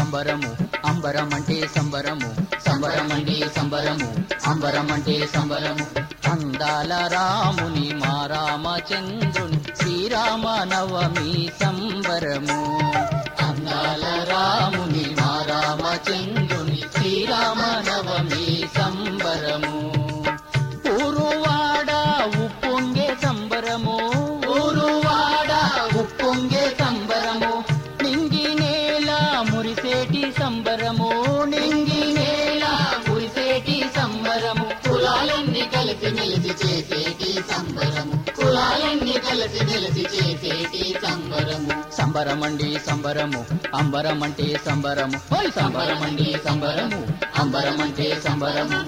సంబరము అంబరమంటే సంబరము సంబరమండి సంబరము అంబరమంటే సంబరము అందాల రాముని మా రామచంద్రుని శ్రీరామ నవమి సంబరము అందాల రాముని మా రామచంద్రుని శ్రీరామ నవమి సంబరము ఊరువాడ ఉప్పొంగే సంబరము ఊరువాడ ఉప్పొంగే సంబరము నింగి నేల మురిసేటి సంబరము నింగి నేల మురిసేటి సంబరము కులాలన్నీ కలిసి మెలిసి చేసేటి సంబరము కులాలన్నీ కలిసి మెలిసి చేసేటి సంబరము సంబరమండి సంబరము అంబరమంటే సంబరము ఓయ్ సంబరమండి సంబరము అంబరమంటే సంబరము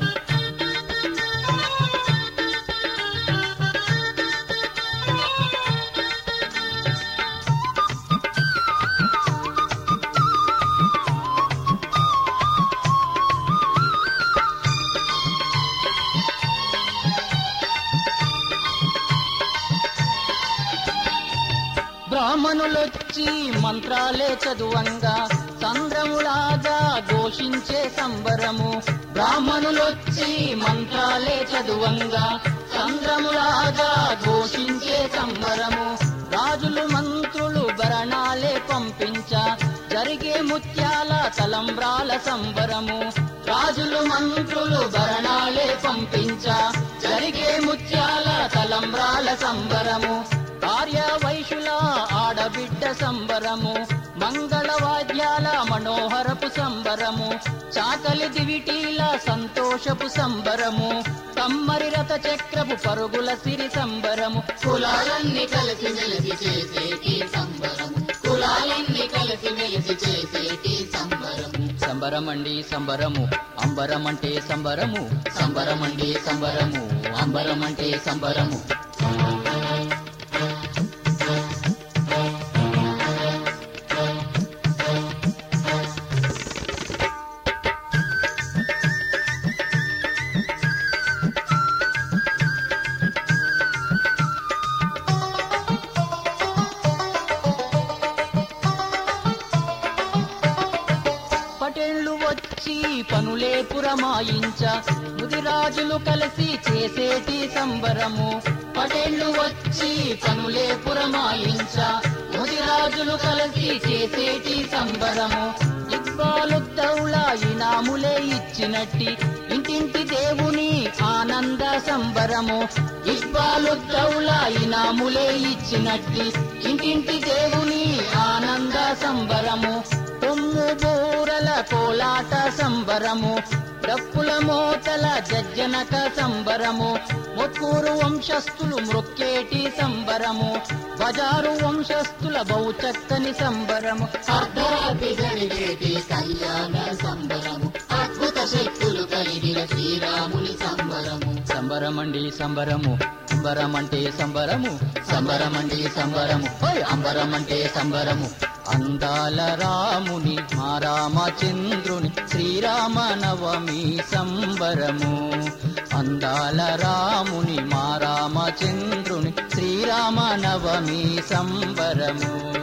బ్రాహ్మణులొచ్చి మంత్రాలే చదువంగా సంద్రములాగా ఘోషించే సంబరము బ్రాహ్మణులొచ్చి మంత్రాలే చదువంగా సంద్రములాగా ఘోషించే సంబరము రాజులు మంత్రులు భరణాలే పంపించా జరిగే ముత్యాల తలంబ్రాల సంబరము రాజులు మంత్రులు భరణాలే పంపించా జరిగే ముత్యాల తలంబ్రాల సంబరము ఆర్య వైశ్యుల ఆడబిడ్డ సంబరము మంగళవాద్యాల మనోహరపు సంబరము చాకలి దివిటీల సంతోషపు సంబరము కమ్మరి రథ చక్రపు పరుగుల సిరి సంబరము కులాలన్నీ కలిసి మెలిసి చేసేటి సంబరము కులాలన్నీ కలిసి మెలిసి చేసేటి సంబరము సంబరమండి సంబరము అంబరమంటే సంబరము సంబరమండి సంబరము అంబరమంటే సంబరము పటేళ్లు వచ్చి పనులే పురమాయించ ముదిరాజులు కలిసి చేసేటి సంబరము పటేళ్లు వచ్చి పనులే పురమాయించ ముదిరాజులు కలిసి చేసేటి సంబరము ఇక్బాలుద్దౌలా ఇనాములే ఇచ్చినట్టి ఇంటింటి దేవుని ఆనంద సంబరము ఇక్బాలుద్దౌలా ఇనాములే ఇచ్చినట్టి ఇంటింటి దేవుని ఆనంద సంబరము కొమ్ము బూరల కోలాట సంబరము డప్పుల మోతల జజ్జనక సంబరము మొక్కూరు వంశస్థులు మృక్కేటి సంబరము బజారు వంశస్థుల బహుచక్కని సంబరము అర్ధరాత్రి జరిగేటి కళ్యాణ సంబరము అద్భుత శక్తులు కలిగిన శ్రీరాముని సంబరము సంబరమండి సంబరము అంబరమంటే సంబరము సంబరమండి సంబరము ఓయ్ అంబరమంటే సంబరము అందాల రాముని మా రామచంద్రుని శ్రీరామ నవమి సంబరము అందాల రాముని మా రామచంద్రుని శ్రీరామ నవమి సంబరము